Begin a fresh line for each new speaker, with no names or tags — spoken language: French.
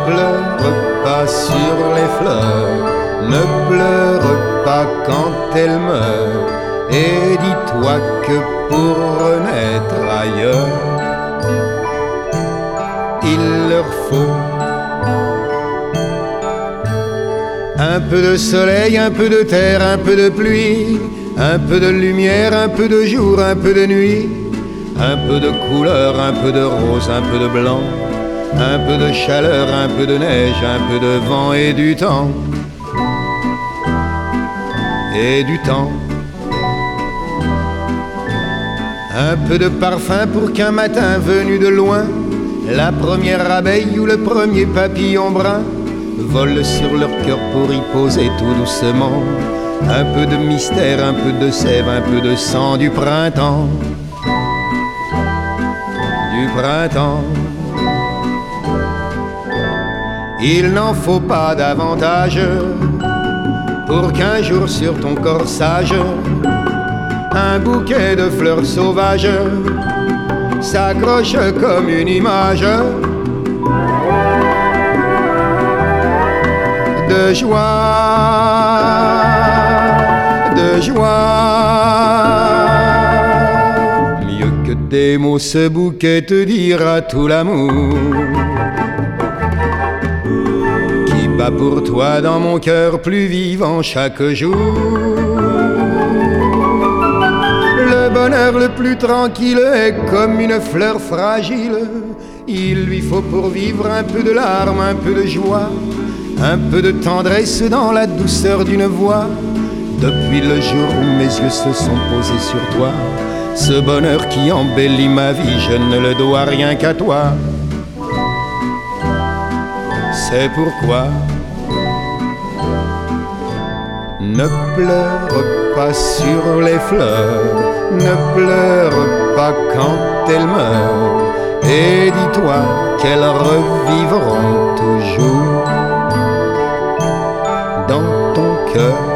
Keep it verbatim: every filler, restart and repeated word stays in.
pleure pas sur les fleurs, ne pleure pas quand elles meurent, et dis-toi que pour renaître ailleurs, il leur faut un peu de soleil, un peu de terre, un peu de pluie, un peu de lumière, un peu de jour, un peu de nuit, un peu de couleur, un peu de rose, un peu de blanc, un peu de chaleur, un peu de neige, un peu de vent et du temps. Et du temps. Un peu de parfum pour qu'un matin venu de loin, la première abeille ou le premier papillon brun vole sur leur cœur pour y poser tout doucement un peu de mystère, un peu de sève, un peu de sang du printemps. Du printemps. Il n'en faut pas davantage pour qu'un jour sur ton corsage un bouquet de fleurs sauvages s'accroche comme une image de joie, de joie. Mieux que des mots, ce bouquet te dira tout l'amour qui bat pour toi dans mon cœur plus vivant chaque jour. Le bonheur le plus tranquille est comme une fleur fragile. Il lui faut pour vivre un peu de larmes, un peu de joie, un peu de tendresse dans la douceur d'une voix. Depuis le jour où mes yeux se sont posés sur toi, ce bonheur qui embellit ma vie, je ne le dois rien qu'à toi. C'est pourquoi ne pleure pas sur les fleurs, ne pleure pas quand elles meurent, et dis-toi qu'elles revivront toujours dans ton cœur.